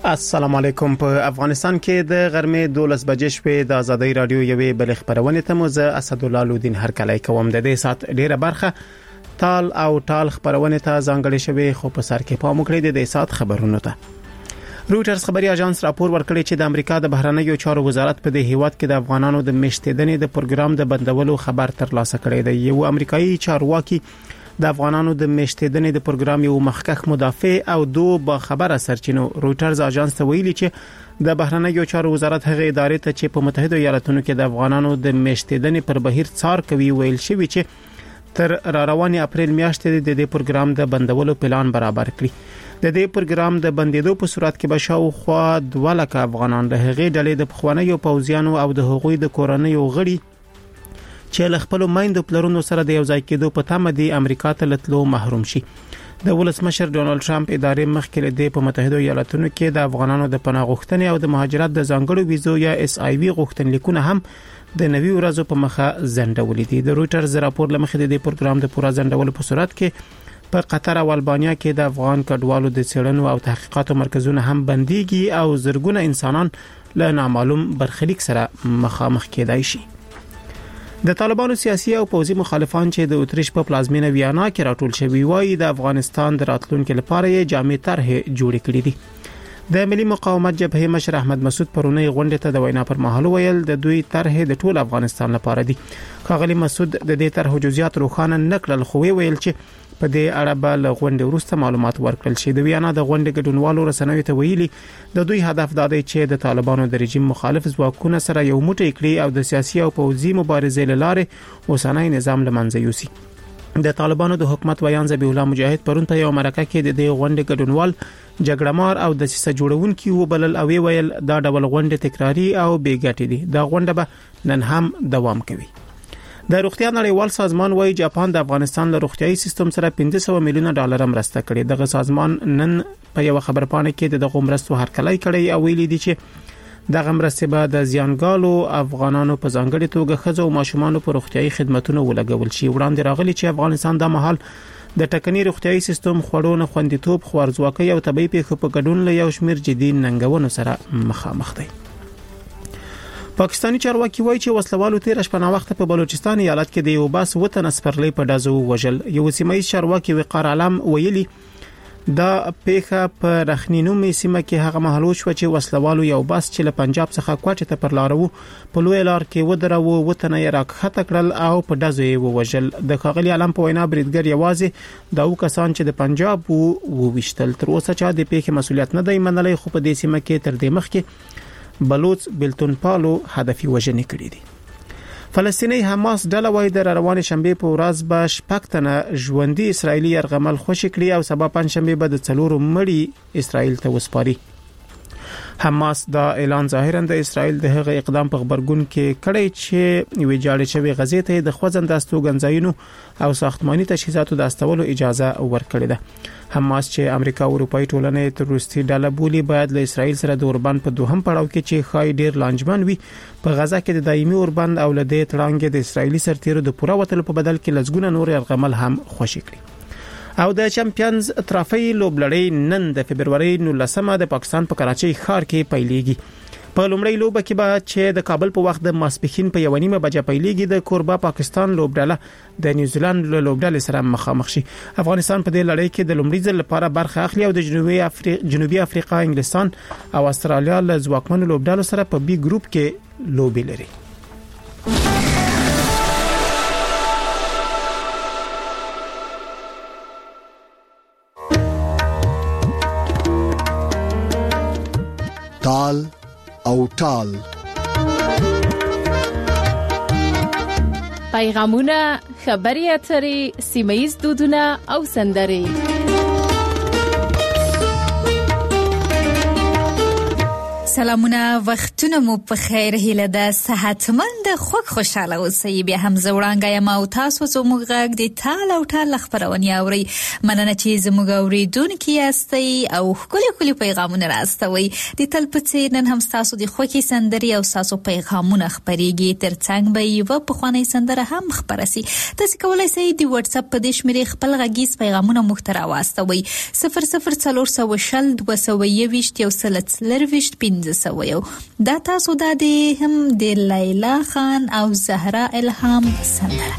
السلام علیکم. په افغانستان کې د غرمې 12 بجې شپې د ازادۍ رادیو یوې بل خبرونه ته مزه اسد الله لودین هر کله کوم د دې سات ډیره برخه تال او ټال خبرونه ته ځانګړې شوی خو په سر کې پام وکړئ د دې سات خبرونه ته. رويټرز خبري اژانس راپور ورکړی چې د امریکا د بهرنیو چارو وزارت په دې هیواد کې د افغانانو د مشتیدنې د پروګرام د بندولو خبر ترلاسه کړی دی. یو امریکایي چارواکي د افغانانو د مشتیدنې د پروګرام یو مخکخ مدافع او دوه با خبره سرچینو رويټرز اژانس ته ویلي چې د بهرنیو چارو وزارت هغه ادارې ته چې په متحده ایالاتونو کې د افغانانو د مشتیدنې پر بهیر څار کوي ویل شوی چې تر رواني اپریل میاشتې د دې پروګرام د بندولو پلان برابر کړي. د دې پروګرام د بندیدو په صورت کې بشاوخوا 2 لک افغانان د هغې ډلې د پخوانیو پوځیانو او د هغوی د کورنیو غړي چې له خپل مایندو پلرونو سره د یو ځای کېدو په تمه دي امریکا ته لتلو محروم شي. د ولسمشر ډونالد ټرمپ ادارې مخکې د په متحده ایالاتونو کې د افغانانو د پناه غوښتنې او د مهاجرت د ځانګړو ویزو یا SIV غوښتنلیکونه هم د نوي ورځو په مخه ځنډولې دي. د رويټرز راپور لمخې د پروګرام د پوره ځنډولو په صورت کې په قطر او البانیا کې د افغان کډوالو د څېړنو او تحقیقاتو مرکزونه هم بنديږي او زرګونه انسانان له نامعلوم برخلیک سره مخامخ کېدای شي. د طالبانو سیاسي او پوځي مخالفان چې د اتریش په پلازمینه ویانا کې راټول شوي وایي د افغانستان د راتلونکو لپاره یې جامع طرح جوړ کړې دي. د ملي مقاومت جبهه مشر احمد مسعود پرونی غونډه ته د وینا پر مهال ویل د دوی طرح د ټول افغانستان لپاره دي. ښاغلي مسعود د دې طرح جزئیات روښانه نکړل خو ویل چې په دې اړه به له غونډې وروسته معلومات ورکړل شي. د ویانا د غونډې ګډونوالو رسنیو ته ویلي د دوی هدف دا دی چې د طالبانو د رژیم مخالف ځواکونه سره یو موټی کړي او د سیاسي او پوځي مبارزې لاره اوسنۍ نظام لمنځه یوسي. د طالبانو د حکومت ویان ذبیح الله مجاهد پرون په یو مرکه کې د دې غونډې ګډونوال جګړهمار او د سیسه جوړونکي وبلل او ویل دا ډول غونډې تکراری او بیګټې دي. دا غونډه به نن هم دوام کوي. د روغتیا نړیوال سازمان وايي جاپان د افغانستان له روغتيایي سیستم سره 500 میلیونه ډالر مرسته کړې. دغه سازمان نن په یو خبرپاڼه کې د مرستو هرکلی کړی او ویلي دي چې دغه مرستې به د زیانګالو افغانانو په ځانګړي توګه ښځو او ماشومانو په روغتيایي خدماتونو ولګول شي. وړاندې راغلي چې افغانستان د مهال د ټکني روغتيایي سیستم خړونه خوندیتوب خوارځواکۍ او طبي پیښو په ګډون له یو شمېر جدي ننګونو سره مخامخ دی. پاکستانی چارواکي وایي چې وسلوالو تیر شپه وخت په بلوچستان ایالت کې د یو باس وطن سپرلی په دازو وژل. یو سیمایي چارواکي وقار عالم ویلي دا پیښه په رخنینومي سیمه کې هغه محلو شو چې وسلوالو یو باس چې له پنجاب څخه کوټه ته پر لارو په لوی لار کې ودرو وطن یې راکخته کړل او په دازو یې وژل. د ښاغلي عالم په وینا بریدګر یوازې دا کسان چې د پنجاب وویشتل تر اوسه چا د پیښې مسولیت نه دی منلای خو په دې سیمه کې تر دې مخکې بلوچ بلتون پالو هدفي وژنې کړې دي. فلسطینی حماس ډله وايي د روانې شنبه په ورځ به شپږتنه ژوندۍ اسرایلی يرغمل خوشی کړي او سبا پنځشنبه به د 4 مړي اسرائیل ته وسپاري. حماس دا اعلان ظاهرا د اسرائیل د هغه اقدام په خبرګون کې کړی چې ویجاړې شوی غزې ته د خوځند استوګنځایونو او ساختماني تجهیزاتو د استولو اجازه ورکړې ده. حماس چې امریکا او اروپאי ټولنې تروریستي ډله بولی باید له اسرائیل سره د اوربند په دوهم پړاو کې چې خای ډیر لانجمن وي په غزا کې د دایمي اوربند او لدې تړانګې د اسرائیلي سرتیرو د پوره وتلو په بدل کې لزګونه نور يرغمل هم خوشی کړي. او د چمپیونز ترافی لوبلړۍ نن د فبرवरी 19 د پاکستان په کراچۍ ښار کې پیلېږي. په لومړی لوبه کې به چې د کابل په وخت د ماسپښین په 1:30 بجې پیلېږي د کوربه پاکستان لوبډله د نیوزیلند له لوبډلې سره مخامخ شي. افغانستان په دې لړۍ کې د لومړي ځل لپاره برخه اخلي او د جنوبي افریقا، انګلستان او استرالیا له ځواکمنو لوبډلو سره په بي ګروپ کې لوبي لري. تال او ټال پیغامونه، خبري اترې، سیمایي دودونه او سندرې. سلامونه، وختونه مو په خیر، هیله ده صحتمند خوږ خوشاله اوسئ. بیا هم زه وړانګه یم او تاسو زموږ غږ د تال او ټال خپرونې اورئ. مننه چې زموږ اورېدونکي یاستئ او ښکلي پیغامونه راستوئ. د تل په څېر نن هم ستاسو د خوښې سندرې او ستاسو پیغامونه خپرېږي. تر څنګ به یوه پخوانۍ سندره هم خپره سي. تاسې کولی شئ د وټساپ په دې شمېرې خپل غږیز پیغامونه موږ ته راواستوئ. 00422 دا تاسو دا دی هم د لیلا خان او زهرا الهام سندره.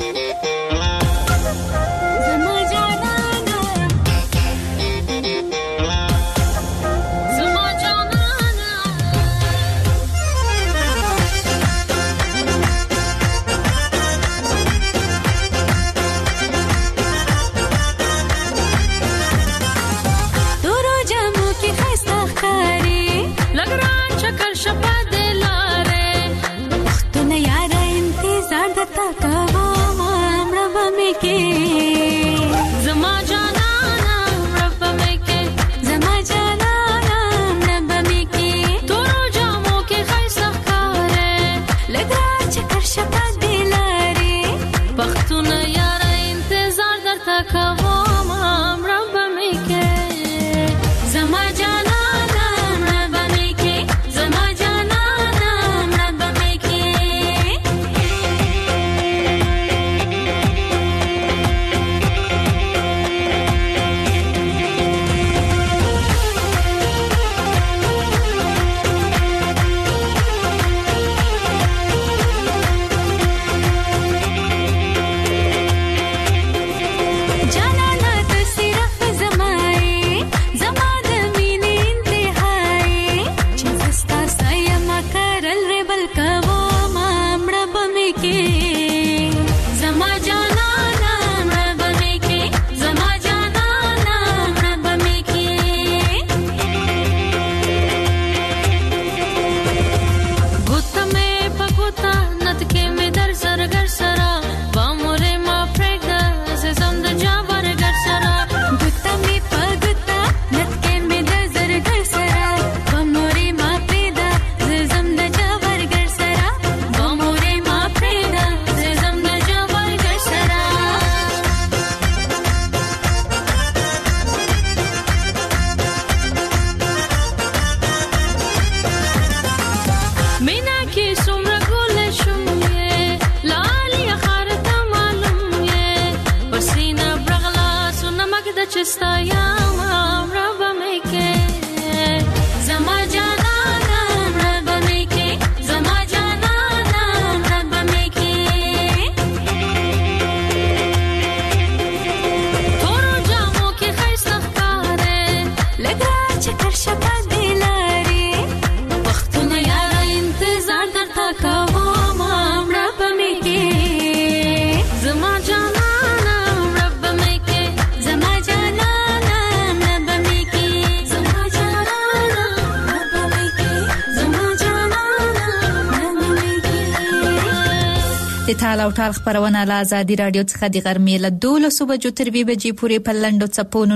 د تال او ټال خپرونه له آزادي رادیو څخه د غرمې له 12 بجو تر 2 بجې پورې په لنډو څپونو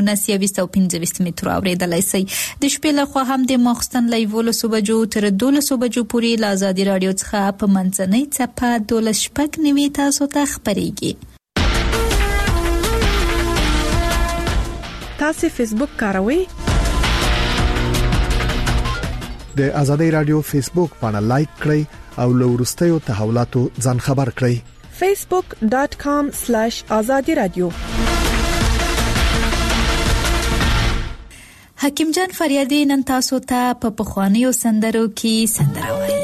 925 مترو اورېدلی شئ. د شپې لخوا هم د ماخوستن له 11 بجو تر 12 بجو پورې له آزادي رادیو څخه په منځنۍ څپه 12:09 تاسو ته خپرېږي. تاسو فیسبوک کاروئ؟ د آزادي رادیو فیسبوک باندې لایک کړئ او له وروستیو تحولاتو ځان خبر کړئ. facebook.com/azadi radio. حکیم جان فریادی نن تاسو ته په پخوانیو سندرو کې سندره وایي.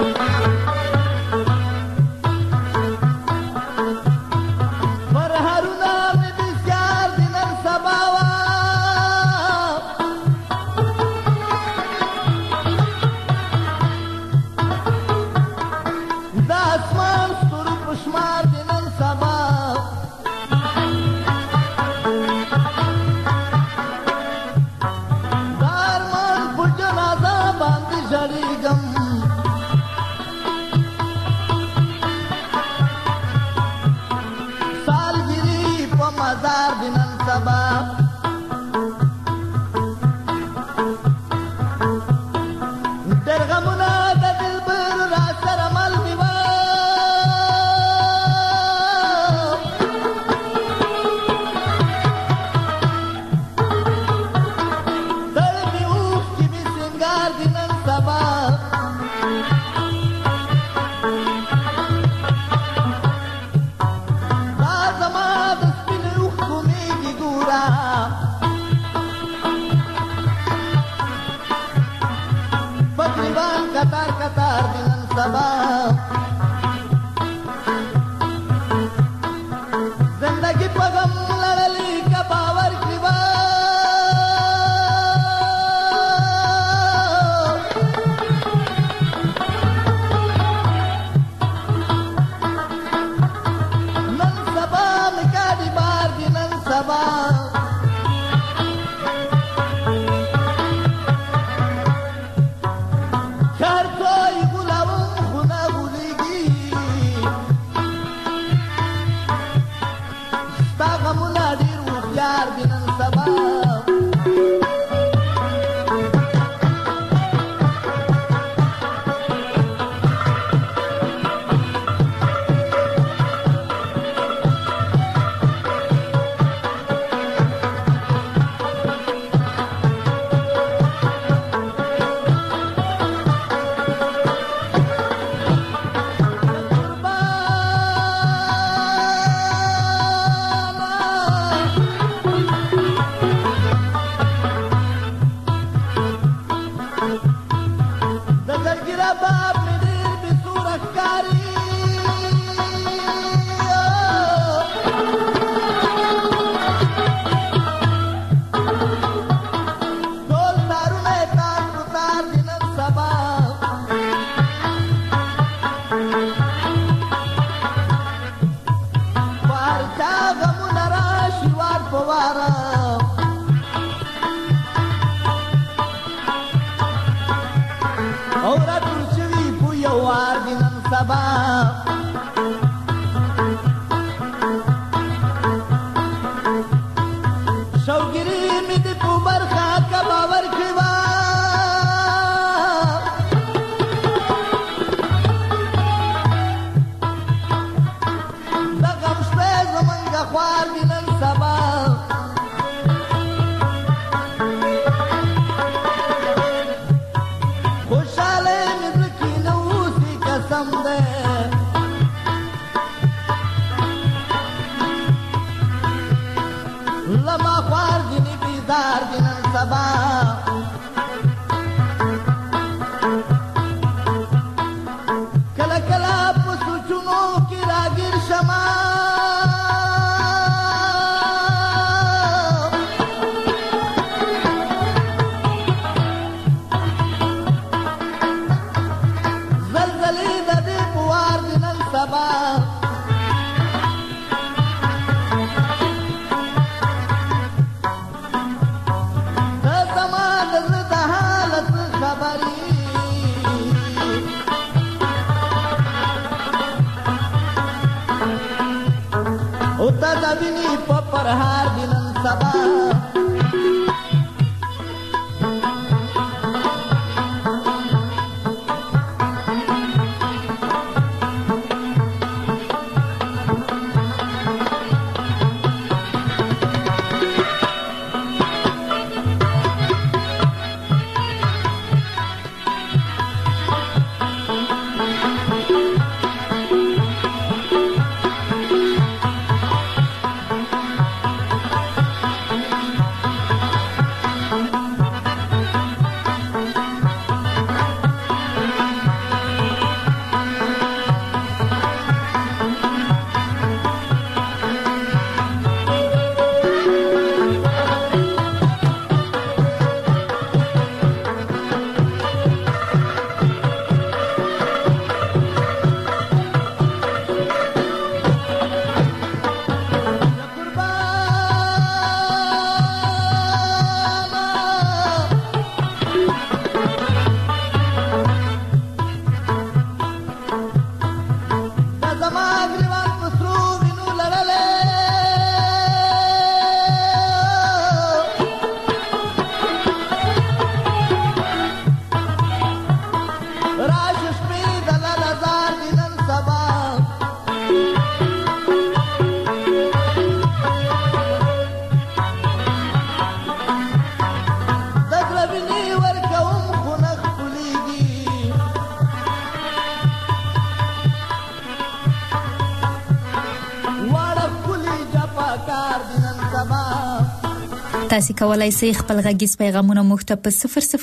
Harun سنگار دی نن سبا دا زما د سپین اوښکو میږي ګوره بګریوان کتار کتار دی نن سبا زندگی په غم لړلې که باور کړي نن سبا مې ګاډي بار دي نن سبا هر څوی غولاوم خو نه غولېږي ستا غمونه ډېر هوښیار دي نن سبا شوګری می د په برخه کا باور کړوا دا غم شپه زمونږ خوار دي نن سبا خوشاله مې زکې نو سي قسم ده لما خوار دي نه بیزار دي نن سبا کله کله په سوچونو کې راګیر شمه زلزلې د دې په وار دي نن سبا اوتا دا ویني په پرهار دي نن سبا تاسو کولای شئ خپل غږیز پیغامونه موږ ته په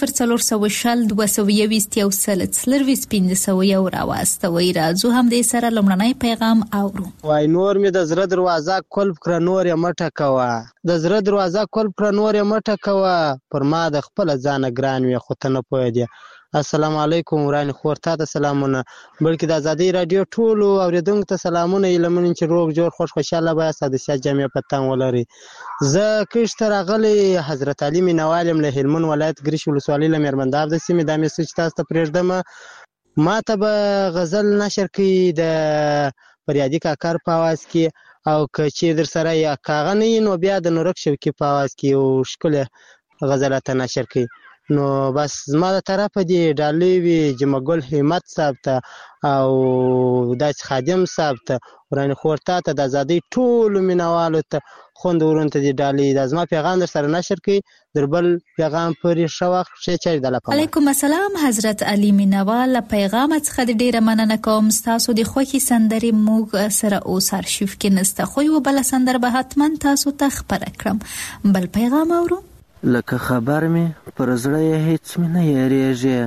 00422 راواستوي. راځو هم دې سره لمړنی پیغام اورو. وای نور می د زړه دروازه کلب کړه نور یې مټه کوه، د زړه دروازه کلب کړه نور یې مټه کوه، پر ما د خپل ځان ګران وي خو ته نه پوهېدې. السلام علیکم ورانی خور ته د سلامونه، بلکې د ازادي رادیو ټولو اوریدونکو ته سلامونه، لمن چې روغ جوړ خوشاله به سادسیا جامع پتان ولري. زه کښته راغلی حضرت علي مینوالم له هلمند ولایت ګریش ولسوالۍ له میرمنداب د سیمې. دا میسج تاسو ته پرېږدم. ما ته به غزل نشر کړي د فریادي کاکر په आवाज کې، او که چې در سره یا کاغه نه نو بیا د نورک شوکي په आवाज کې یو ښکلی غزلات نشر کړي. نو بس زما د طرفه دی ډالۍ وي جمعګل همت صاحب ته او داس خادم صاحب ته، ورانه خورتا ته، د ازادي ټولو مینوالو ته، خوند ورونته دی ډالۍ. د ازما پیغام در سره نشر کړي، دربل پیغام پرې شو وخت شي چای د لپاره. علیکم السلام حضرت علي مینوال، پیغام څخه ډیره مننه کوم. تاسو د خوخي سندري موږ سره اوس ارشیف کې نسته، خو یو بل سندر به حتما تاسو ته خبر کړم. بل پیغام اورو. لکه خبر می پر زړه هیڅ می نه یریږي،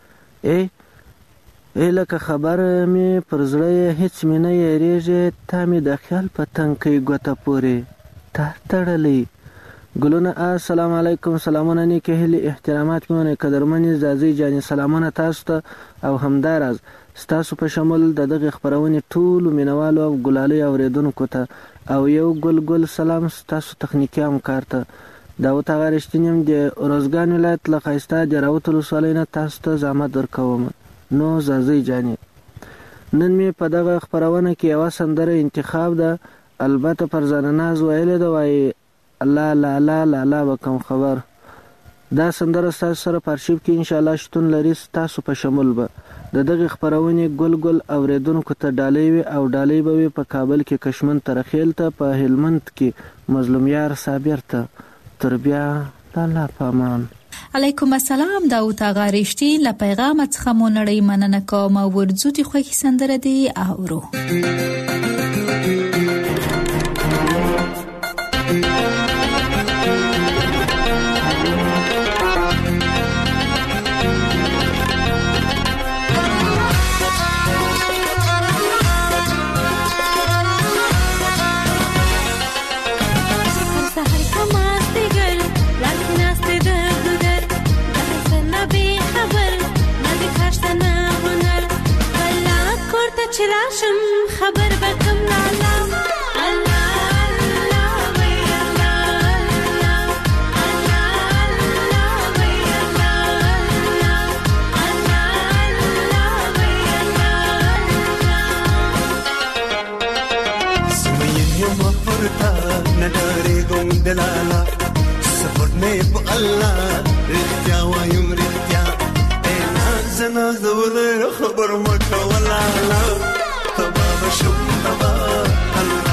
لکه خبر می پر زړه هیڅ می نه یریږي، تا می د خیال پتنګ کې ګوته پوري تړلې ګلونه. السلام علیکم، سلامونه نیکه هلي احترامات مونه قدرمنې زازي جاني، سلامونه تاسو ته او همدارز ستاسو په شمول د دغه خبرونه ټول مینوالو او ګلالي اوریدونکو ته، او یو ګل سلام ستاسو تخنیکی همکار ته. دا وته غرشتنیم د روزګان ولایت له خایسته د راوت ولسوالۍ نه تاسو ته زحمت درکوم. نو زازي جاني، نن می په دغه خبرونه کې یو سندره انتخاب ده، البته پر ځان ناز ویل ده، وای الله لا لا لا لا وکم خبر. دا سندره تاسو سره په ارشیف کې ان شاء الله شتون لري. تاسو په شمول به د دغه خبرونه ګل اوریدونکو ته ډالۍ وي، او ډالۍ به په کابل کې کشمن ترخیل ته، په هلمند کې مظلوم یار صابر ته. تربیا الله پامان. علیکم السلام، داوود آقا رشتي له پیغام څخه مو نړۍ مننه کوم. ورځو دي خوښي سندره دی اورو. چراشم خبر بکم لالا الله الله وی الله الله الله وی الله الله وی الله سمين يوم فرتا نداري قوم دلالا سفرني بالله رختيا ويوم رختيا انا زنا زول خبر مكه ولا لا تبا شو تبا الله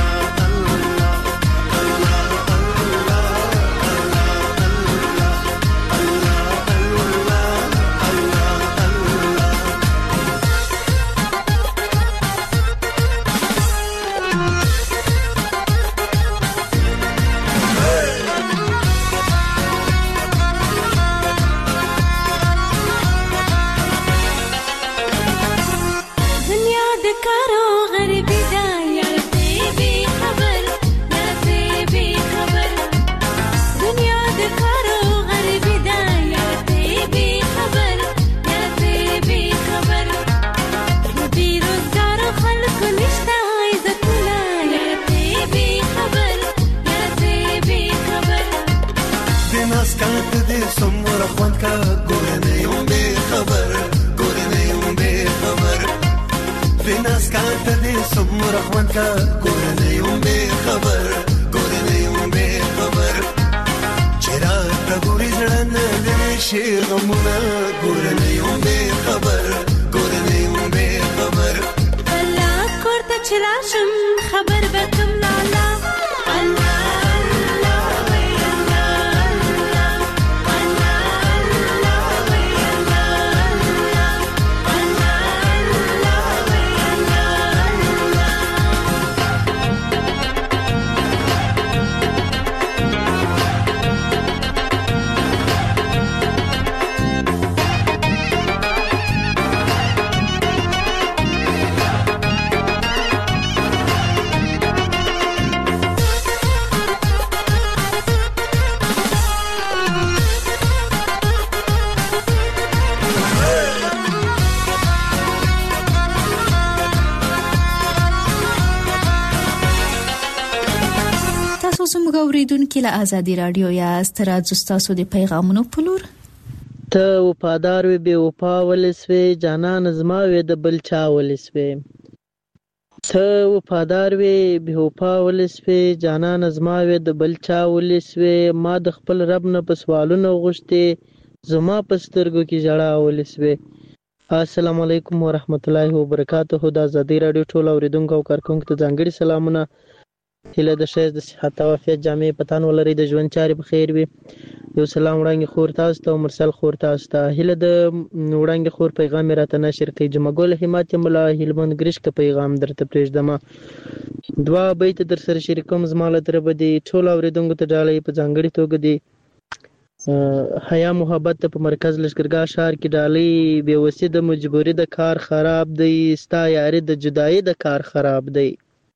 اوریدونکو له آزادي رادیو یاست. راځو تاسو د پیغامونو په لور. ته وفادار وي بې وفا ولسوي جانان زما وي د بل چا ولسوي. ته وفادار وي بې وفا ولسوي جانان زما وي د بل چا ولسوي. ما د خپل رب نه په سوالونو غوښتې زما په سترګو کې ژړا ولسوي. السلام علیکم ورحمت الله وبرکاته. د آزادي رادیو ټول اوریدونکو او کارکونکو ته ځانګړي سلامونه. هیله د ښایست د صحت او عافیت جامې پتان ولري، د ژوند چارې په خیر وي. یو سلام وړاندې خور تاسو ته او مرسل خور تاسو ته. هیله د وړاندې خور پیغام راته نشر کوي. جمعګل همت ملا هلمند ګرشک پیغام درته پرېږدم. دوا بیت در سره شریکوم زما له طرفه دي ټول اوریدونکو ته ډالۍ په ځانګړي توګه دي. حیا محبت په مرکز لشکرګاه شهر کې ډالۍ. بې وسي د مجبوري د کار خراب دی، ستا یاري د جدایي د کار خراب دی.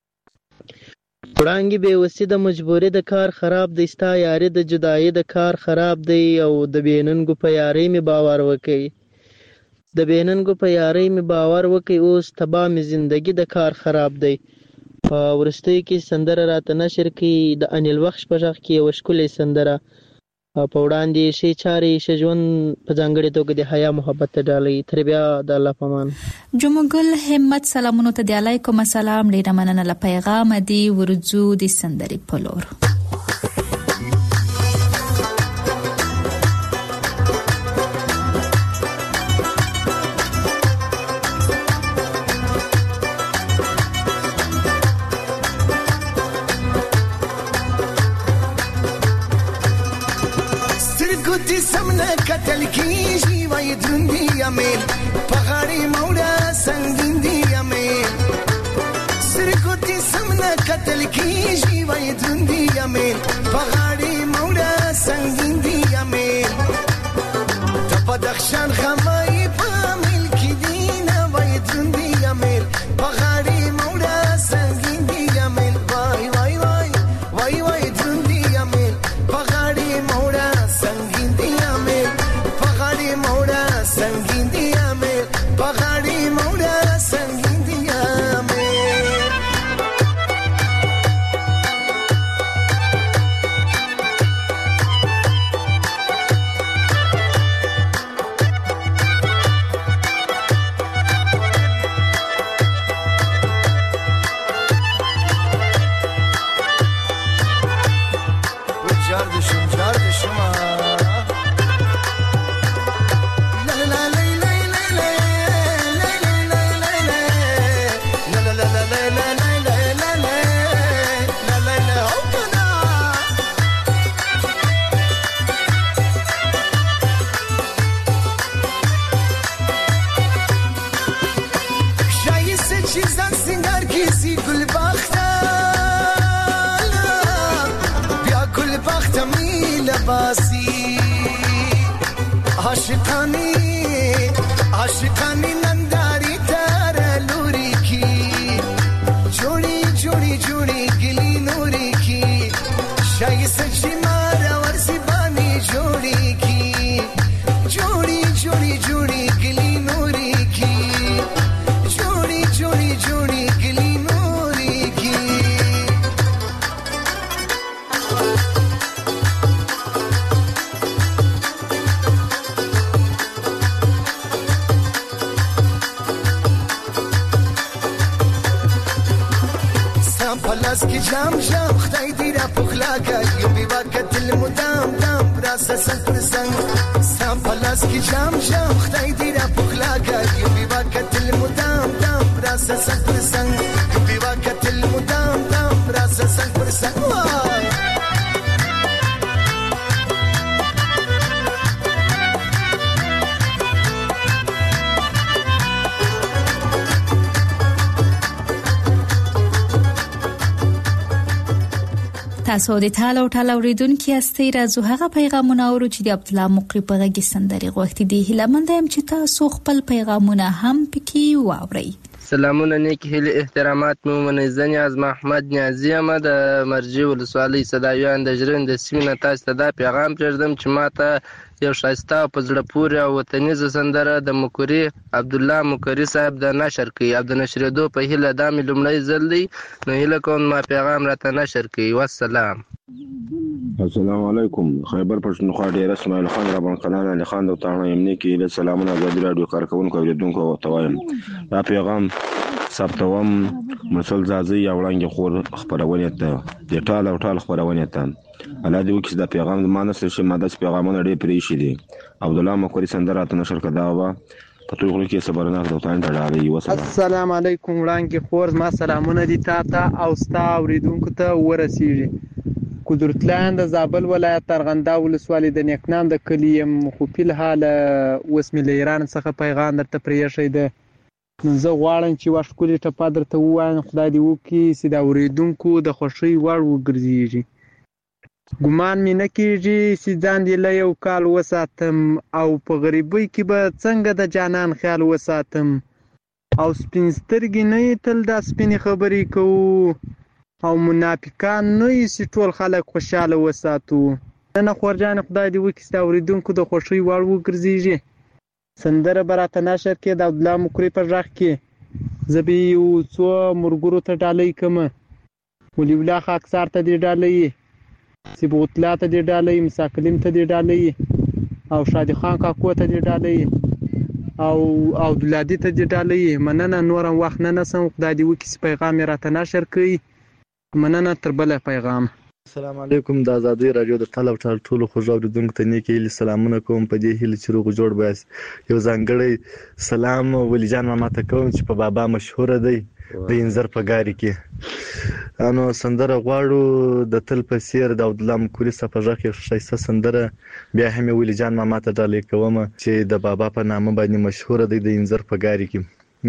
وړانګې بې وسي د مجبوري د کار خراب دی، ستا یاري د جدایي د کار خراب دی. او د بېننګو په یارۍ مې باور وکړي، د بېننګو په یارۍ مې باور وکړي. اوس تبا مې زندګي د کار خراب دی. په وروستیو کې سندره راته نشر کړي د انیل وخش په غږ کې یوه ښکلې سندره. په وړاندې ښې چارې ښه ژوند په ځانګړې توګه د حیا محبت ته ډالۍ. تر بیا د الله په امان. جمعګل همت سلامونو ته دی علیکم السلام. ډیره مننه له پیغام دی. ورځو د سندرې په لور. ګوتی سمنه کتل کیږي وای دروندي امیل پغاړي موړه سنگین دی امیل. سر ګوتی سمنه کتل کیږي وای دروندي امیل پغاړي موړه سنگین دی امیل. د بدخشان خمای په مل کې دینه وای دروندي امیل پغاړي موړه سنگین دی امیل. وای وای وای وای وای دروندي امیل پغاړي موړه سنگین دی امیل پغاړي موړه سنگین دی امیل پغاړي موړه سنگین دی امیل. عاشقانی ننداری تر لوری کی جوڑی جوڑی جوڑی گلی نوری کی شای سچی مارا ورسی بانی جوڑی کی جوڑی جوڑی جوڑی گلی نوری کی جوڑی جوڑی جوڑی گلی نوری کی. پلاس کی جام جام خدای دی را پخلا کړ یو بیوا کتل مدام دام راسه سنگ پر سنگ. سام پلاس کی جام جام خدای دی را پخلا کړ یو بیوا کتل مدام دام راسه سنگ پر سنگ یو بیوا کتل مدام دام راسه سنگ پر سنگ. تاسو د ټال او ټال اوریدونکو یاستئ. راځو هغه پیغامونه اورو چې د عبد الله مقری په غږی سندري غوښتي دي. هیله يم چې تاسو خپل پیغامونه هم پکې واورئ. سلامونه نیک هیله احترامات مو منځنی از محمد نیازی احمد مرجی ولسوالۍ صدایان د جرن د سیمه تاسو ته دا پیغام پرېږدم چې ماته یو ښایسته او په زړه پورې او وطنیزه سندره د مکوري عبدالله مکوري صاحب د نشر کوي او د نشرېدو په هیله دا مې لومړی ځل دی، نو هیله کوم ما پیغام راته نشر کوي. والسلام. السلام علیکم. خیبر پښتونخوا ډیر اسماعیل خان ربان قنان علي خان د تاڼو یمنی کې له سلامونه آزادي رادیو کارکونکو اوریدونکو ته وایم. دا پیغام ثبتوم مسل زازي یا وړاندې خور خبرونه ته د ټال او ټال خبرونه ته الله دې وکړي دا پیغام ما نه سره ماده پیغامونه ډېر پرې شي دي. عبدالله مکوري سندره ته نشر کړه و په توګه کې صبرناک د تاڼ ډاړي. السلام علیکم وړاندې خور ما سلامونه دي تاسو او ستا اوریدونکو ته ورسیږي. قدرتلاند د زابل ولایت ارغنده ولسوالۍ د نیکنام د کلیم خو په حال اوس مې له ایران څخه پیغام درته پریښی ده. نو زه غواړم چې واش کولې ټپه درته ووایم، خدای دې وکړي چې د اوریدونکو د خوښۍ وړ وګرځېږي. ګمان مې نه کېږي چې ځان دې له یو کال وساتم او په غریبۍ کې به څنګه د جانان خیال وساتم او سپین سترګې نه یې تل دا سپینې خبرې کوو او منافقان نه یې چې ټول خلک خوشحاله وساتو. نه خورجان خدای دې وکړي چې د اوریدونکو د خوښۍ وړ وګرځېږي. سندره به راته نشر کړې د عبدالله مکوري په غږ کې. زه به یو څو ملګرو ته ډالۍ کوم، ولي الله خاکسار ته دې ډالۍ، صبغت الله ته دې ډالۍ، موسی کلیم ته دې ډالۍ او شادي خان کاکو ته دې ډالۍ او عبدالهادي ته دې ډالۍ. مننه، نورم وخت نه نسم. خدای دې وکړي چې پیغام یې راته نشر کړي. مننه تر بله پیغام. السلام علیکم. د آزادۍ راډیو د ټال او ټال ټولو خوږو اوریدونکو ته نیک هیلې سلامونه کوم. په دې هیله چې روغ جوړ باسي. یو ځانګړی سلام ولی جان ماما ته کوم چې په بابا مشهور دی د انځر په ګاری کې. انو سندره غواړو د تل په سیر د عبدالله مکوري صاحب په غږ کې ښایسته سندره. بیا هم ولی جان ماما ته ډالۍ کوم چې د بابا په نامه باندې مشهور دی د انځر په ګاری کې.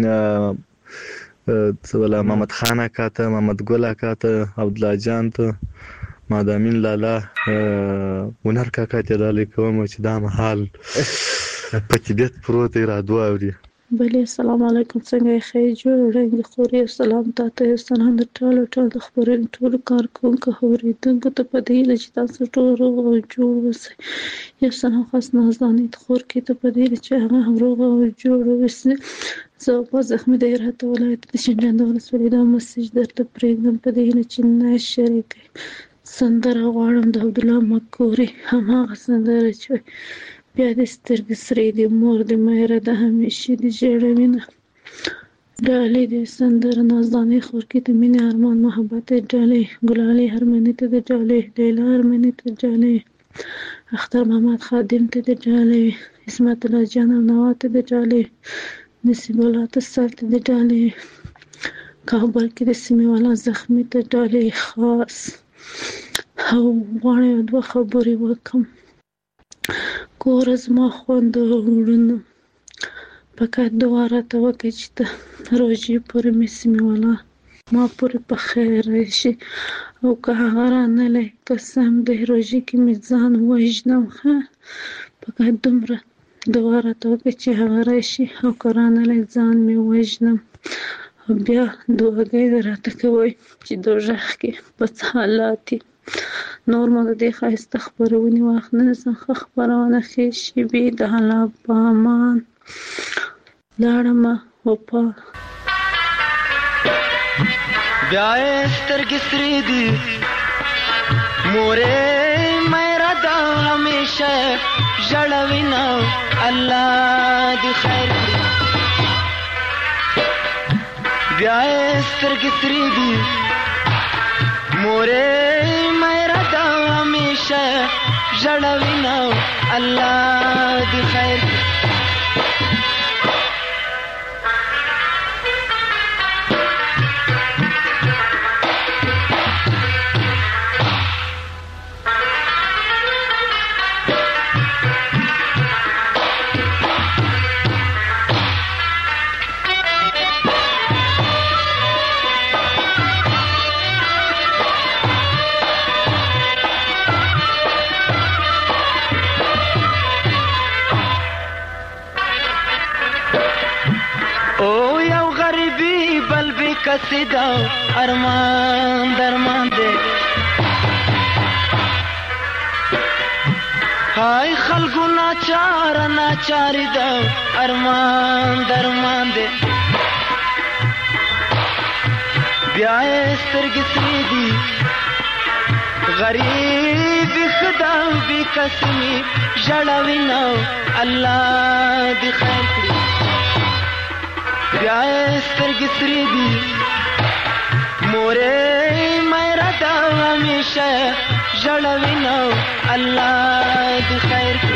ولا محمد خان اکا ته، محمد ګل اکا ته، عبدالله جان ته، مادامین لالا، ونر کاکا ته ډالۍ کوم چې دا مهال په طبیعت پروت دی رادو اوري. بله السلام علیکم. څنګه یې خیر جوړ وړاندې خوري. سلام تاسو سلام د ټول د خبرونو ټول کارکونکو اوریدونکو ته په دې چې تاسو ټول روغ او جوړ اوسئ. یو سلام خاص نازدانې خور کې ته په دې چې هغه روغ او جوړ اوسئ. زه په زخمي د هرات ولایت د شینډنډ ولسوالۍ د مسیج درته پرېږدم په دې چې نه شریکي سندره غواړم د عبدالله مکوري هماغه سندره چې بیا د سترګې سرې دي مور د مهره د همیشه د جوړوینه ډالۍ د سندره نازدانې خور کې د مینې ارمان محبت ډالۍ ګلالۍ هرمنې ته د ډالۍ لیلا هرمنې ته ډالۍ اختر محمد خادم ته د ډالۍ اسمت الله جان نوا ته د ډالۍ نصیب الله تصال ته د ډالۍ کابل کې د سیمې والا زخمي ته ډالۍ خاص او غواړم دوه خبرې وکم. کور زما خوند وړنه فقط دعا راته وکړه چې ته روژې پورې مې سیمې والا ما پورې په خیر راشي او که هغه رانلی قسم دی روژې کې مې ځان وژنم. ښه فقط دومره دعا راته وکړه چې هغه راشي او که رانلی ځان مې وژنم. او بیا دعاګانې راته کوئ چې دوزخ کې په څه حالات دي. نور ما د دې ښایسته خپرونې وخت نه نیسم. ښه خپرونه ښې شېبې د الله په امان لاړمه وپا. بیا یې سترګې سرې دي مورې مېره ده همیشه ژړوینه الله دې خیر کړي. بیا یې سترګې سرې دي مورې مېره ده همیشه ژړوینه الله دې خیر کړي. کسیدا ارمان درمان دے هاي خلقو ناچار ناچاری دا ارمان درمان دے بیائے سترگی سریدی غریب خدا بی قسمی جڑاوی نو اللہ دی خیر کری بیائے سترگی سریدی مورے میرا دا ہمیشہ جڑاوی نو اللہ دی خیر کری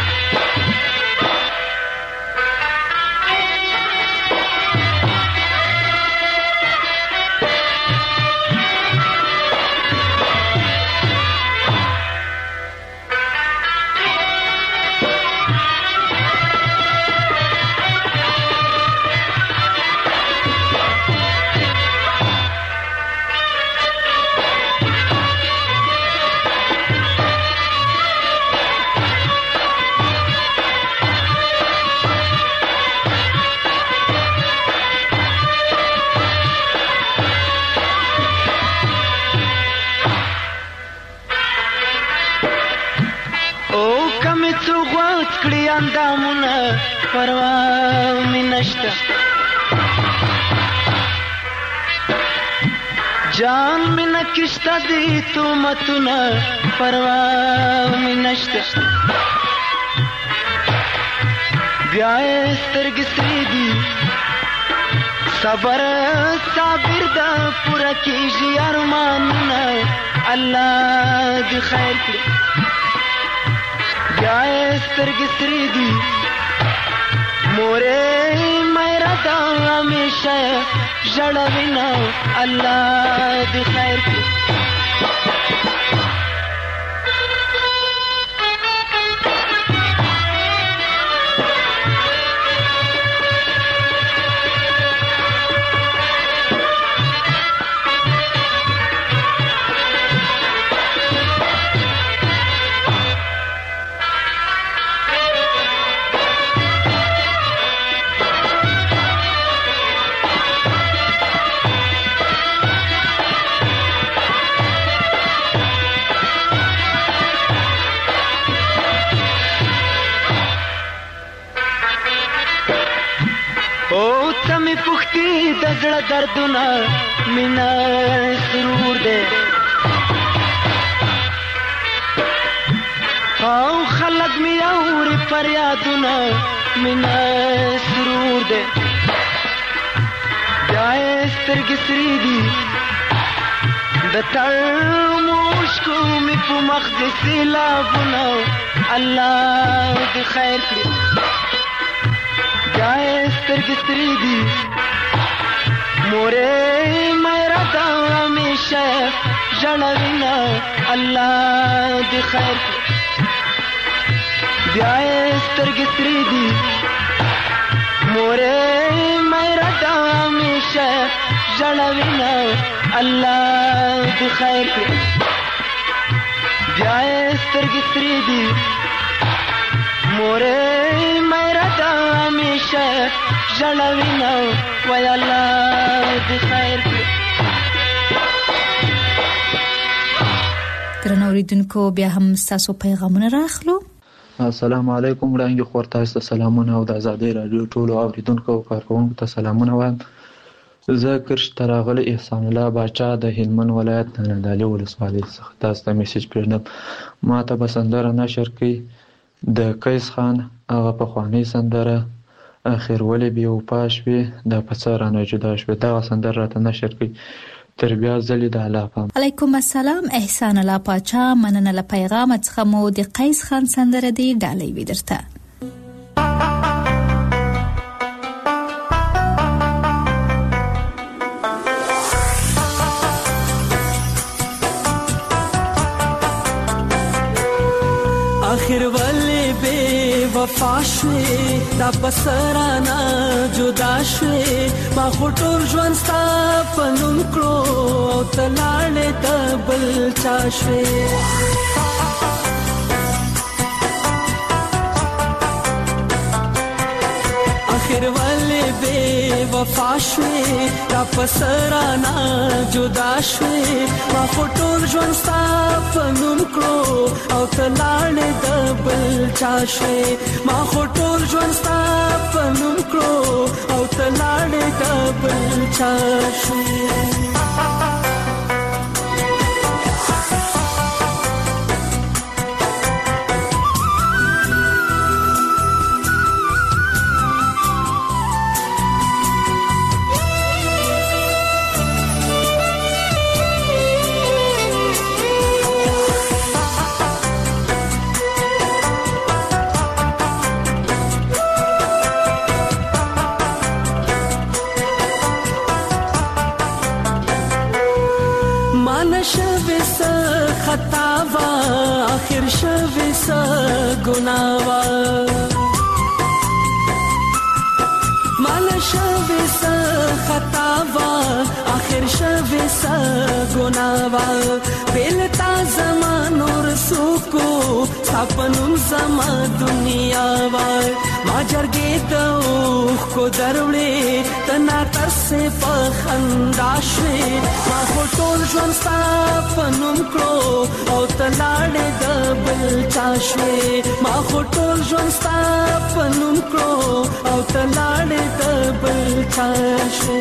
اندامونه پروا می نشته جان می نکشته دی تومتونه پروا می نشته بیا سترګې سرې دي صبر صابر دا پوره کیږي ارمانونه الله دې خیر کړي بیا سترګې سرې دي مورې میرا دا همیشه ژړوي نه الله دې خیر کړي دزړه دردونه مینا سرور دے او خلق می اوري فریادونه مینا سرور دے جای سترګې سری دي د تړ مشکو می په مخ دې سیلابونه الله دې خیر کړي جای سترګې سری دي مورے میرا دا ہمیشہ جڑوی نا اللہ دی خیر بیائے سترګې سرې دي مورے میرا دا ہمیشہ جڑوی نا اللہ دی خیر بیائے سترګې سرې دي مورے میرا دا ہمیشہ جڑوی نا وای الله دې خیر کړي. درنو اوریدونکو بیا هم تاسو پیغامونه راخلو. السلام علیکم وړاندې خور تاسو ته سلامونه او د آزادۍ رادیو ټولو اوریدونکو او کارکونکو ته سلامونه وایم. زه کرش تراغله احسان الله باچا د هلمند ولایت نادعلي ولسوالۍ څخه تاسو ته میسج پرېږدم. ما ته به سندره نشر کړي د قیس خان هغه پخوانۍ سندره اخر ولې بې وفا شوې دا په څه رانه جدا شوې دغه سندره راته نشر کړي. تر بیا ځلې د الله پام. علیکم السلام احسان الله پاچا مننه له پیغام څخه مو د قیس خان سندره دی ډالۍ وي درته. آخر ولې بے وفا شوې دا بسرانا جدا شوې ما خټور ژوند ستا په نوم کړو او ته لاړې د بل چا شوې. آخر ولې ولې بې وفا شوې را پسرانا جدا شوې ما خو ټول ژوند ستا په نوم کړو او ته لاړې د بل چا شوې ما خو ټول ژوند ستا په نوم کړو او ته لاړې د بل چا شوې خطاوا آخر شوی سا گناوا مالا شوی سا خطاوا آخر شوی سا گناوا بیلتا زمان اور سوکو ساپنم زما دنیا وار ما جرگی دوخ کو دروڑے تنا ترسے پخنداشوے ما خوٹول جون ساپنم کرو او تلاڑے دبل چاشوے ما خوٹول جون ساپنم کرو او تلاڑے دبل چاشوے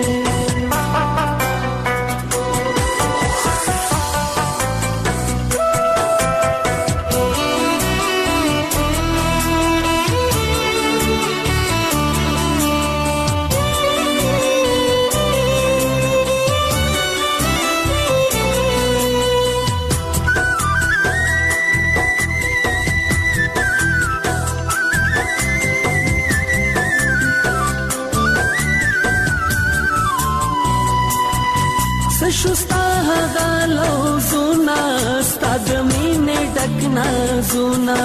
شستا غالو زونا ستاد مینه ډکنا زونا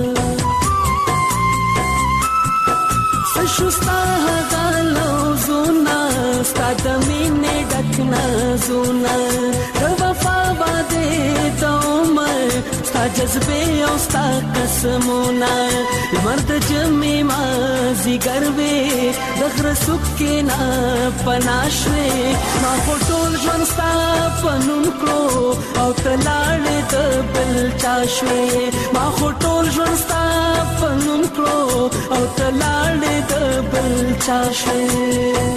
شستا غالو زونا ستاد مینه ډکنا زونا د وفا باندې دومر ستا جذبه او ستا قسمونه مرد جمع ما زیګروي دغه سکه نه پناشوي ما ټول ژوند ستا پنوم کړو او تلاړې د بل چاشوي ما ټول ژوند ستا پنوم کړو او تلاړې د بل چاشوي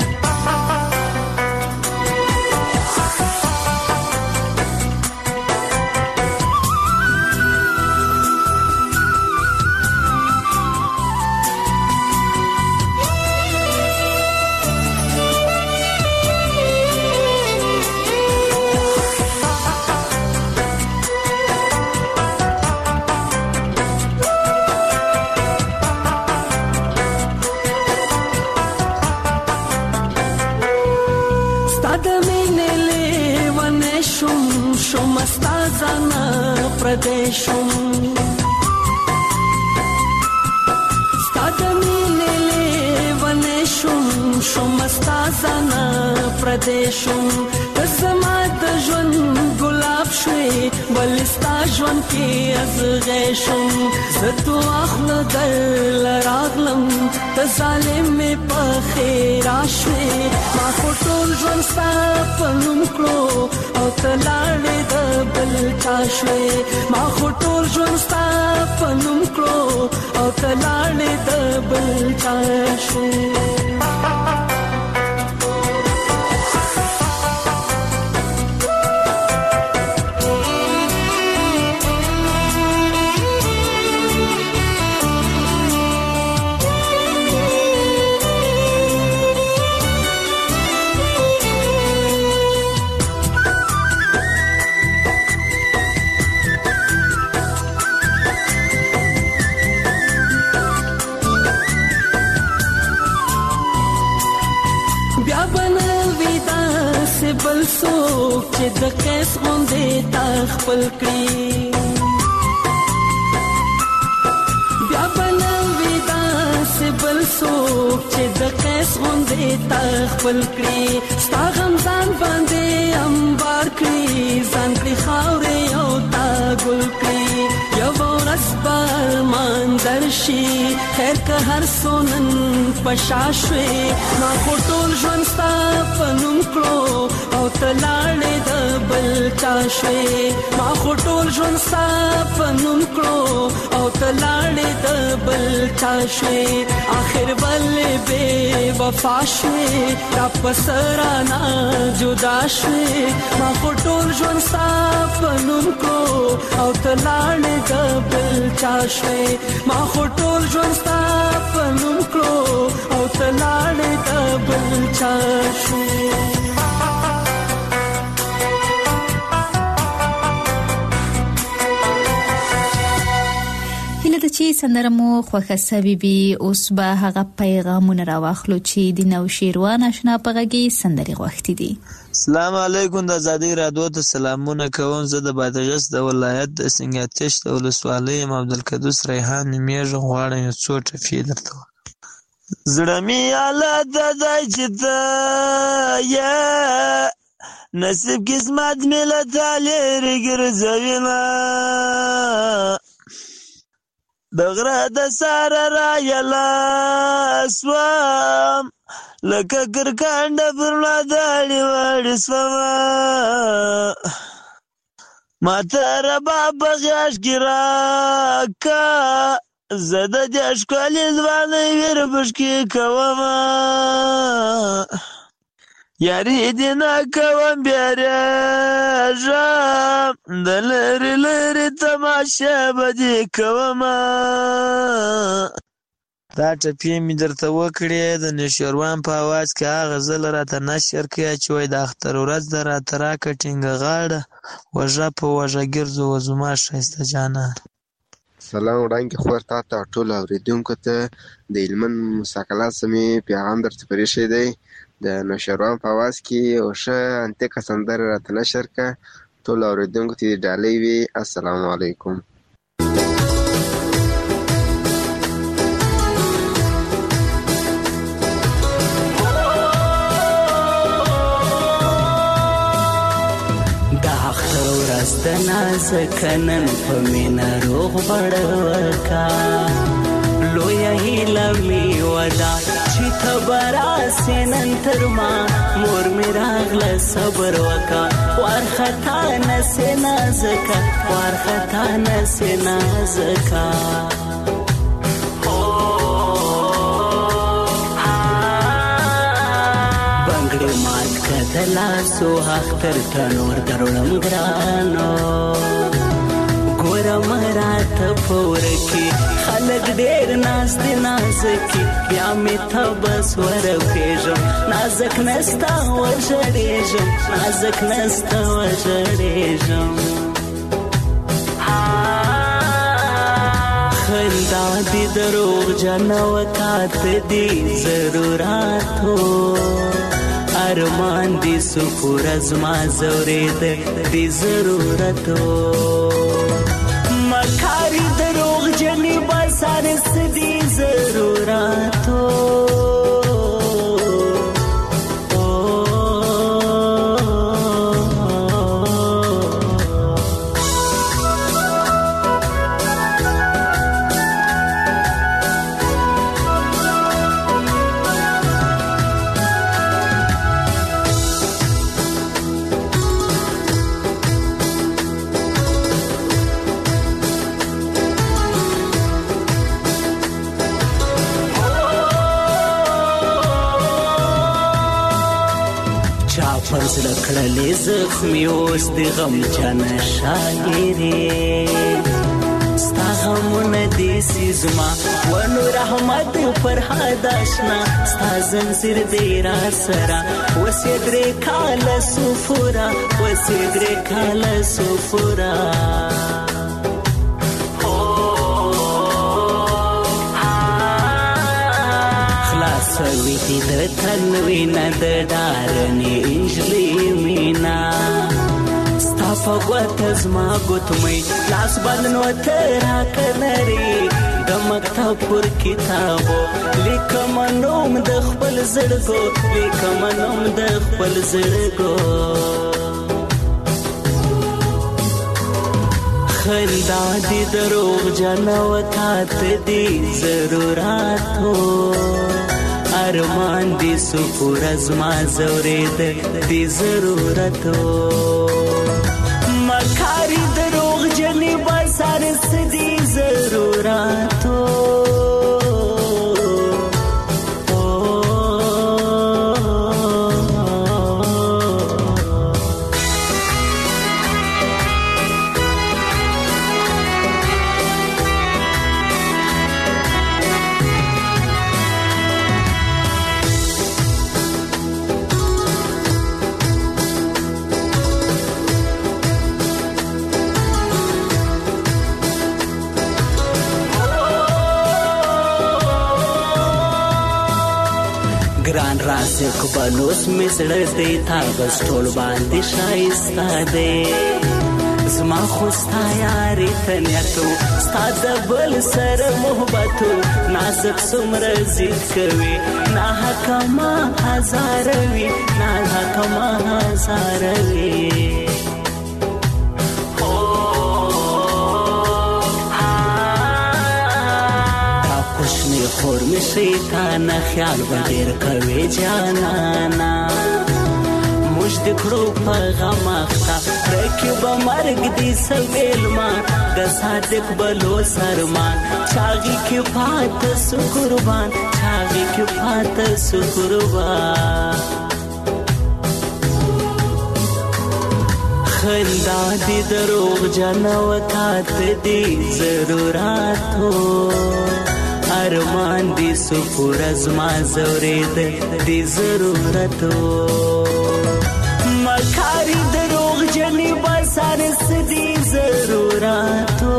پردیشم ستادمینه لیوانشم شمستازانا پردیشم تزما د ژوند ګلاب شوي ولستا ژوند کې ازغېشم زتو اخله در راغلم ته ظالم په خیر شوي ما ټول ژوند ستا په نوم کړو او تلاړې د بل چا شوي ما ټول ژوند ستا په نوم کړو او تلاړې د بل چا شوي بل څوک چې د قیس غوندې تا خپل کړي بیا به نه وي داسې بل څوک چې د قیس غوندې تا خپل کړي ستا غم ځان باندې انبار کړي ځان کړي خاورې او تا ګل کړي یوه کاغذ بار ماندر شي خیر که هر سونن پشاشوي ما خټول ژوند ستا پنوم کړو او تلاړې د بل چاشوي ما خټول ژوند ستا پنوم کړو او تلاړې د بل چاشوي اخر ولې بے وفا شوي را پسرانا جدا شوي ما خټول ژوند ستا پنوم کړو او تلاړې د بل چاشوي ما خټول ژوند ستا پنوم کړو او تلاړې د بل چاشوي هله د چی سندرمو خوخه سبيبي اوس به هغه پیغامونه راوخلو چې د نو شیروان آشنا پغږی سندري غوښتي دي. السلام علیکم د آزادۍ رادیو ته سلامونه کوم. زه د بادغیس د ولایت د سنگاتش د ولسوالۍ عبدالقدوس ریحان میږه غواړم یو څو ټفي درته زړه می اله د دای چې ته یا نصیب قسمت ملت لري ګرځوینا دغره د ساره را یلا سوام لکه ګرګاند پرنا داړي وړي سوما ما تر بابا غاش ګرا کا زده د اشکال ځواني ور بشکی کوما یاري دینا کوم بیره جام دلری لری تماشا بدی کوما دا ټپی می درته وکړې د نشروان په आवाज کې هغه زل راته نشر کې چوي د اختر ورځ در اترا کټینګ غاړه وژه په وژه ګرځو وزما شایسته جانا. سلام وړاندې خور ته ټول اوریدونکو ته د علمن مساکله سمي پیغام درته پرېښی دی د نشروان په आवाज کې او شه انته کسندر راته نشر کا ټول اوریدونکو ته ډالۍ وي. السلام علیکم. د نازکنن په مینا روغ بړوکا لویا هیله می ودا چې تبرا سنن ترما مور می راغله صبر وکا ورختا نسنا زکا ورختا نسنا زکا بنگړې مات کدلا سو اختر تنور درولم ګرانو ګورم رات پورکی خلک ډېر ناز دي نازکی بیا می تبس ور پیژم نازک نستا وژړېږم نازک نستا وژړېږم خندا دي دروغ جنو کات دي ضروراتو ارمان دی سپور از ما زورید دی ضرورتو مکاری دروغ جنی بسارس دی ضرورتو لکړلې زخمي اوس د غم جنه شاعري ستا غمونه دې سیزما ونو رحمت فرهاد آشنا ستا زنځیر دې را سره وسې درې کاله سفورا وسې درې کاله سفورا خلاصوي دې د تنوي نه د ډارنې انجلې مینا ستا په ګوته زما ګوتمۍ لاس بلنو ته راکنري د مکتب پر کتابو لیکم نوم د خپل زړګو لیکم نوم د خپل زړګو خندا دی دروغ جنو تات دی ضروراتو ارمان دی سپور از ما زورید دی ضرورتو مکاری دروغ جنی بازار سدی ضروراتو ګران راسک بلوس مسړ دی تا بس ټول باندې شایسته دی زما خوستا یاري تنیتو ستا د بل سره محبتو نازک څومره ضد کوي نه حکما هزاروي نه حکما هزاروي خور می شیطان خیال بغیر کوي جانانا مش د کړو په غم اختا رکب مرګ دی سویل ما د صادق بلو سرمان چاغي کې پات سو قربان چاغي کې پات سو قربان خندا دی دروغ جنو تات دی ضروراتو ارمان دی سپور از ما زورید دی ضرورتو مکاری دروغ جنی بازار سدی ضرورتو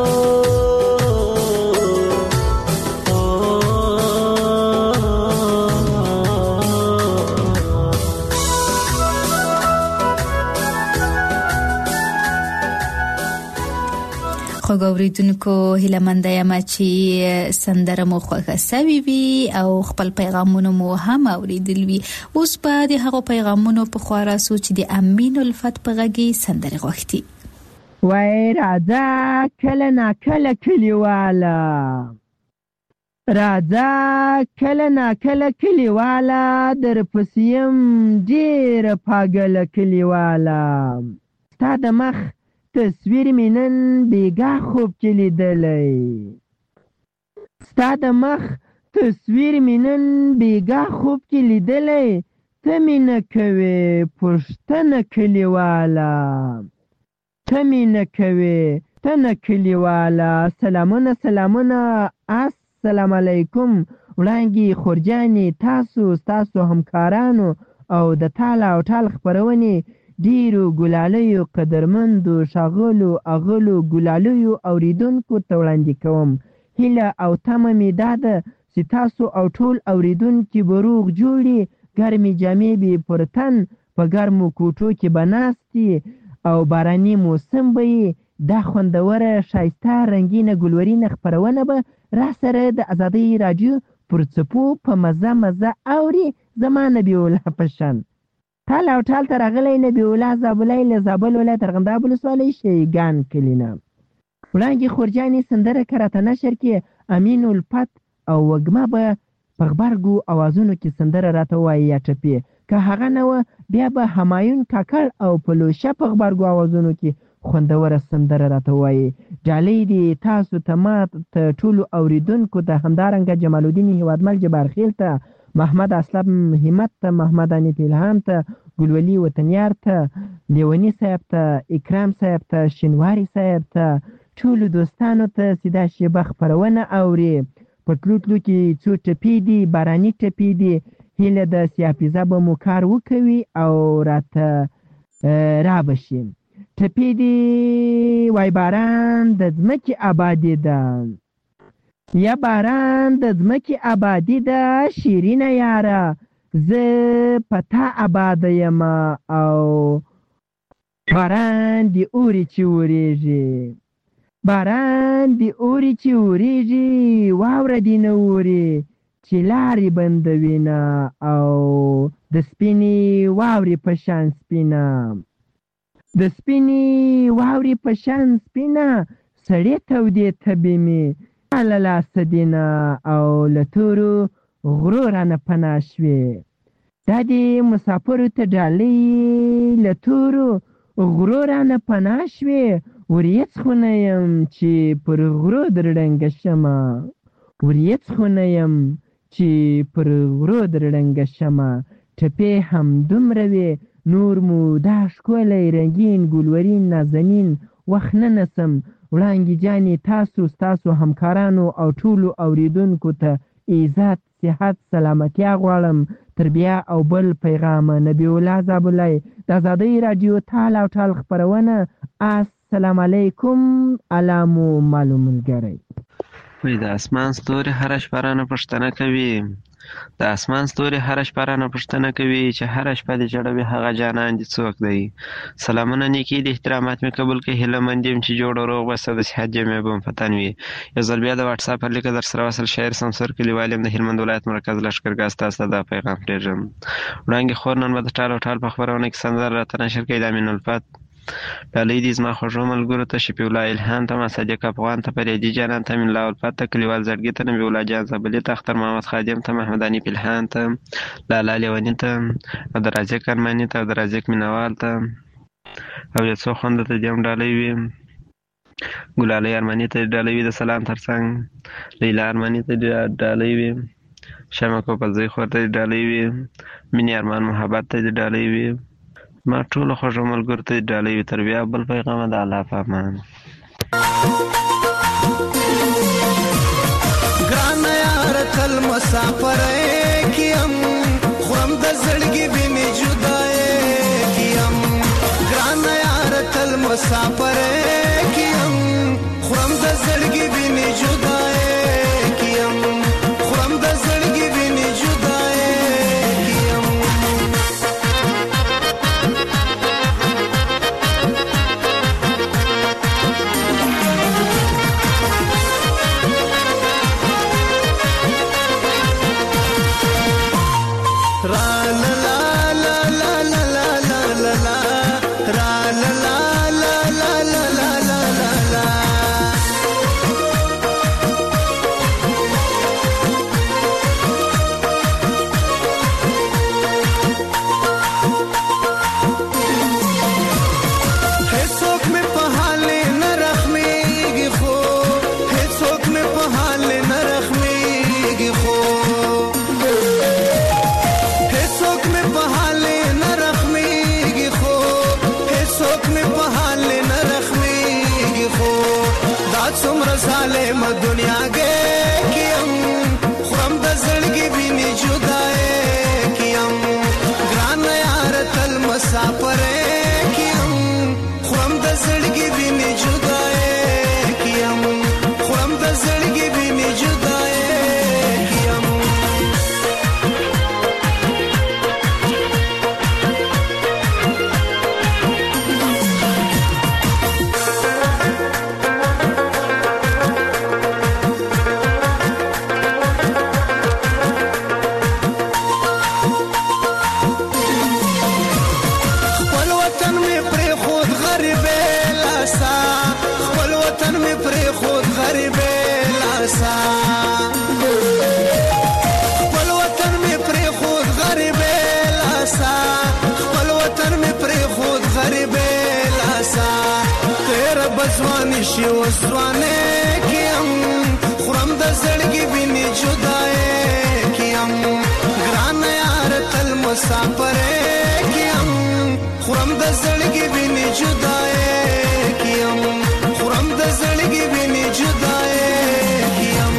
خو ګوریدونکو هیله مند یم چې سندره مو خوښه سوي وي او خپل پیغامونه مو هم اوریدل وي. اوس په د هغو پیغامونو په خورا سوچ د امین الفت په غږی سندره غوښتي. وای راځه کله نا کله کلیواله راځه کله نا کله کلیواله در پسیم ډیر پاگل کلیواله ستا د مخ تصویر مینن بیگا خوب کلی دلی ستا د مخ تصویر مینن بیگا خوب کلی دلی تمینه کوي پښتنه کلیواله تمینه کوي تنه کلیواله. سلامونه السلام علیکم وړانګي خورجاني تاسو همکارانو او د تاله او ټال خبرونه ډیرو ګلالیو قدرمندو شاغلو اغلو ګلالیو اوریدونکو ته وړاندې کوم. هیله او تمه مې دا ده چې تاسو او ټول اوریدونکي به روغ جوړي ګرمې جامې به پر تن په ګرمو کوټو کې به ناستي او باراني موسم به دا خوندوره ښایسته رنګینه ګلورینه خپرونه به را سره د ازادۍ راډیو پر څپو په مزه اوري. زما نبي الله پشان تال او ټال ته راغلی نبي الله زابلی له زابل ولایت ارغنداب ولسوالۍ شیګان کلي نه. وړانګې خورجاني سندره کراته نشر کې امین الفت او وږمه به په غبرګو اوازونو کې سندره راته وایي یا ټپې. که هغه نه وه بیا به همایون کاکړ او پلوشه په غبرګو اوازونو کې خوندوره سندره راته وایي. ډالۍ دي تاسو ته ما ته ټولو اوریدونکو ته همدارنګه جمال الدین هیوادمل جبارخیل ته محمد اسلم همت ته محمد انیف الهام ته ګلولي وطنیار ته لیونی صاحب ته اکرام صاحب ته شینواری صاحب ته ټولو دوستانو ته سیدا شیبه خپرونه اوري. په تلو کې څو ټپې دي باراني ټپې دي. هیله د سیاپیزه به مو کار وکوي او راته را بشي. ټپې دي وای باران د ځمکې آبادي ده یا باران د ځمکې آبادي ده شیرینه یاره زه پتا آباده یم او باران دی اوري چې وریږي باران دی اوري چې وریږي واوره دی نه اوري چې لارې بندوینه او د سپینې واورې په شان سپینه د سپینې واورې په شان سپینه سړې تودې تبې مې له لاسه دینه او له تورو غرو رانه پناه شوې. دا دې مسافرو ته ډالۍ له تورو غرو رانه پناه شوې. وریځ خو نه یم چې پر غرو در ړنګه شمه، وریځ خو نه یم چې پر غرو در ړنګه شمه. ټپې هم دومره وې نور مو دا ښکلی رنګین ګلورین نازنین وخت نه نسم. وړانګې جانې تاسو ستاسو همکارانو او ټولو اوریدونکو ته عزت صحت سلامتیا غواړم. تر بیا او بل پیغام نبی الله زابلای د آزادۍ راډیو تال او ټال خپرونه. السلام علیکم علامو معلوم ملګری. وای د اسمان ستوري هره شپه رانه پوښتنه کوي، د اسمان ستوري هره شپه رانه پوښتنه کوي چې هره شپه دې جوړوي هغه جانان دې څوک دی. سلامونه نیکي د احترامات مې قبول کړئ. هیله مند یم چې جوړ او روغ بس او د صحت جامې به مو په تن وي. یو ځل بیا د واټساپ پر لیکه در سره وصل شاعر سمسور کلیوال یم د هلمند ولایت مرکز لښکرګاه. ستاسو ته دا پیغام پرېږدم. وړانګې خور نن به د ټال او ټال په خپرونه کې سندره راته نشر کوي. د امین الفت ډالۍ دي زما خوږو ملګرو ته، شفیع الله الهام ته، صادق افغان ته، فریدي جانان ته، امین الله الفت ته، کلیوال زړګي ته، نبی الله جان زابلي ته، اختر محمد خادم ته، محمد اني پلهان ته، لالا لیوني ته، او د رازق ارماني ته، او د رازق مینوال ته، او یو څو خوندو ته دې هم ډالۍ وي. ګلالۍ ارماني ته ډالۍ وي د سلام ترڅنګ، لیلا ارماني ته ډالۍ وي، شمع کوپلزۍ خور ته ډالۍ وي، مینې ارمان محبت ته ډالۍ وي. ما ټولو خوږو ملګرو ته ډالۍ وي. تر بیا بل پیغام د الله په امان. ګرانه یار تل مسافر کیم خورم د زړګي بینې جدای کیم. ګرانه یار تل مسافر کیم خورم د زړګي بینې جدای کیم. خورم د زړګي بینې جدای کیم. ظالم دنیا گے کیم خورم د زړګي بینې جدای کیم. ګران یار تل مسافر کیم خورم د زړګي بینې جدای کیم. خورم د زړګي بینې جدای کیم. خپل وطن می پرې خود غریب لاسا، خپل وطن می پرې خود غریب لاسا. تیر بزوانی شي وسوانه کیم خورم د زړګي بینې جدای کیم. ګران یار تل مسافر کیم خورم د زړګي بینې جدای کیم. خورم د زړګي بینې جدای کیم.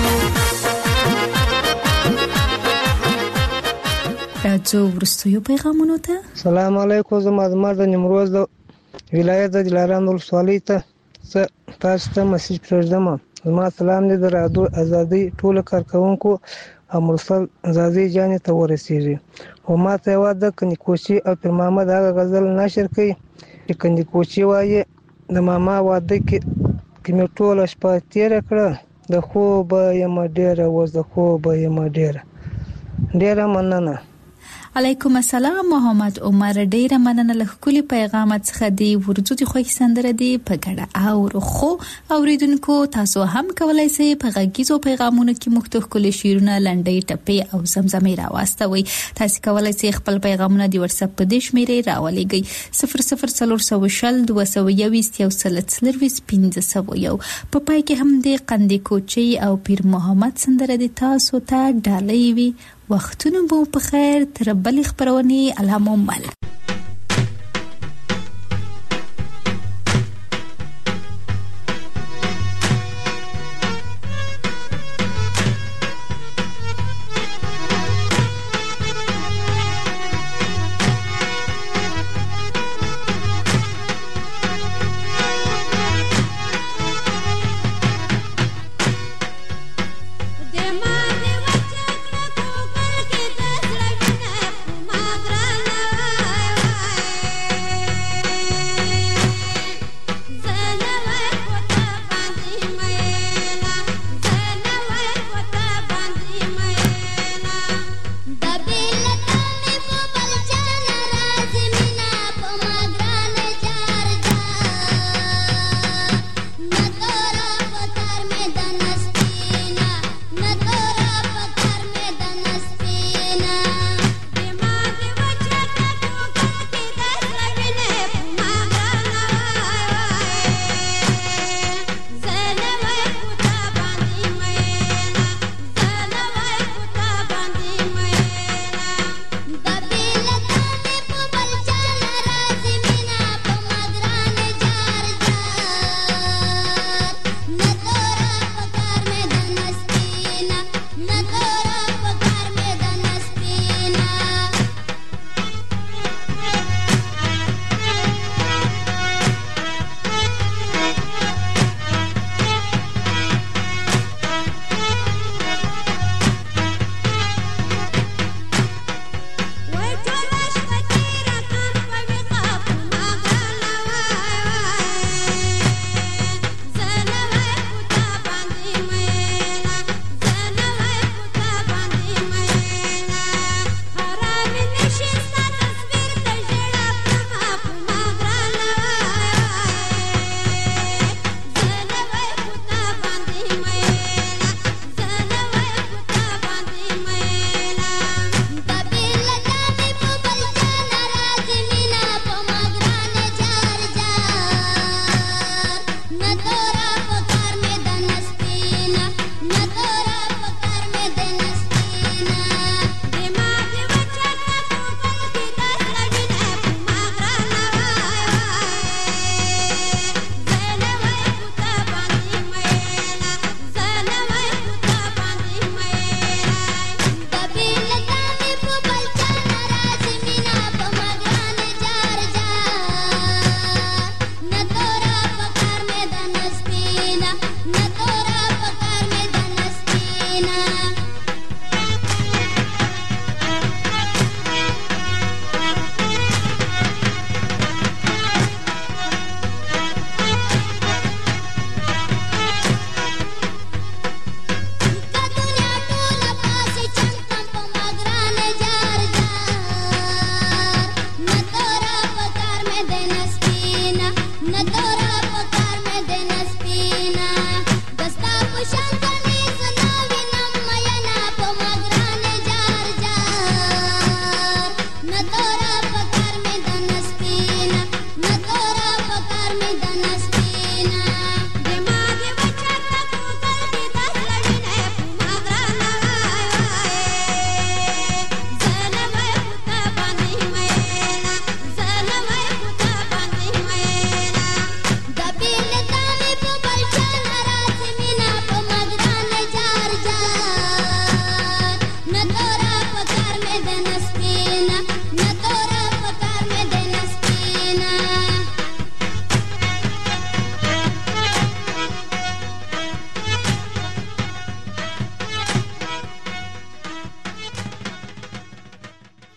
راځو وروستیو پیغامونو ته. سلام علیکم. زما د نیمروز د ولایت د دلارام ولسوالۍ ته تاسو ته مسیج پرېږدم. زما سلام دې د رادیو ازادۍ ټولو کارکوونکو او مرسل زازي جانې ته ورسیږي. او ما ته یوه د کنیکوچي او پیر محمد هغه غزل نشر کړي چې کنیکوچي وایي د ماما واده کې مې ټوله شپه تېره کړه، د خوبه یم ډېره اوس د خوبه یم ډېره. ډېره مننه. علیکم السلام محمد عمر. ډیره مننه له خولي پیغامات څخه دی ورځو دي خوښ سندره دی په ګډه او خو اوریدونکو تاسو هم کولای شئ په غږیزو پیغامونو کې مختلف کلی شیرونه لنډۍ ټپې او زمزمې راوستوي. تاسو کولای شئ خپل پیغامونه د واتس اپ په دیش میرې راولېږئ 00420 221 1501 په پای کې هم د قندي کوچي او پیر محمد سندره دی تاسو ته ډالۍ وي. وختونه بو په خیر تر بل خبرونی علامو مل.